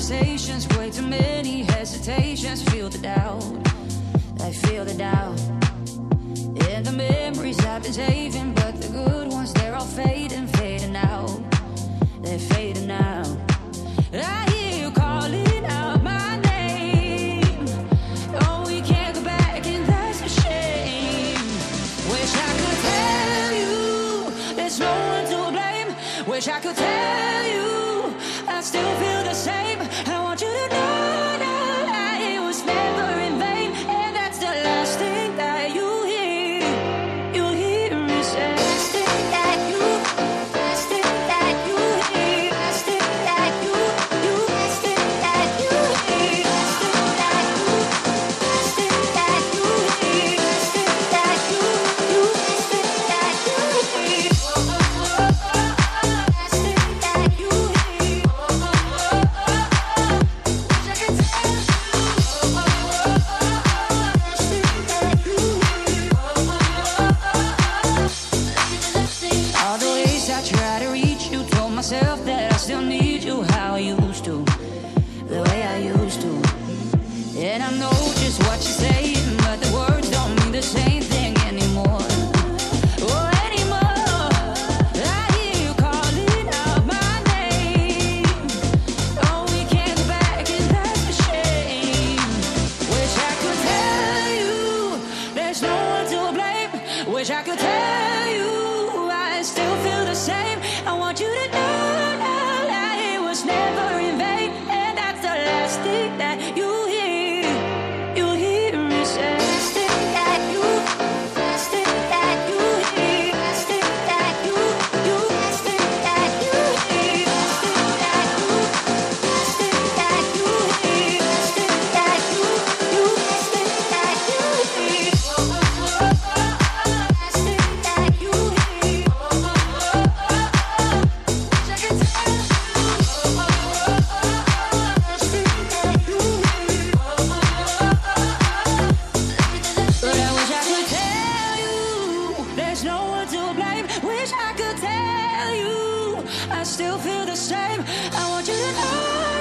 conversations, way too many hesitations. Feel the doubt, I feel the doubt. And the memories I've been saving, but the good ones, they're all fading, fading out. They're fading out. I hear you calling out my name. Oh, we can't go back, and that's a shame. Wish I could tell you there's no one to blame. Wish I could tell you I still feel the same. I want you to know that it was never in vain. And that's the last thing that you hear. You'll hear me say, last thing that you, last thing that you hear, last thing that you, last thing that you hear, last thing that you, last thing that you hear, last thing that you, last thing that you hear, last thing that you hear. All the ways I try to reach you, told myself that I still need you, how I used to, the way I used to. And I know just what you're saying, but the words don't mean the same thing anymore. Oh, anymore. I hear you calling out my name. Oh, we can't go back, and that's a shame. Wish I could tell you there's no one to blame. Wish I could tell you I still feel the same. I want you to know that it was never in vain. And that's the last thing that you hear. You'll hear me say, last thing that you, last thing that you hear, last thing that you, last thing that you hear, last thing that you, last thing that you hear, last thing that you, last thing that you hear, last thing that you hear. Wish I could tell you, last thing that you hear. But I wish I could tell you there's no one to blame. Wish I could tell you I still feel the same. I want you to know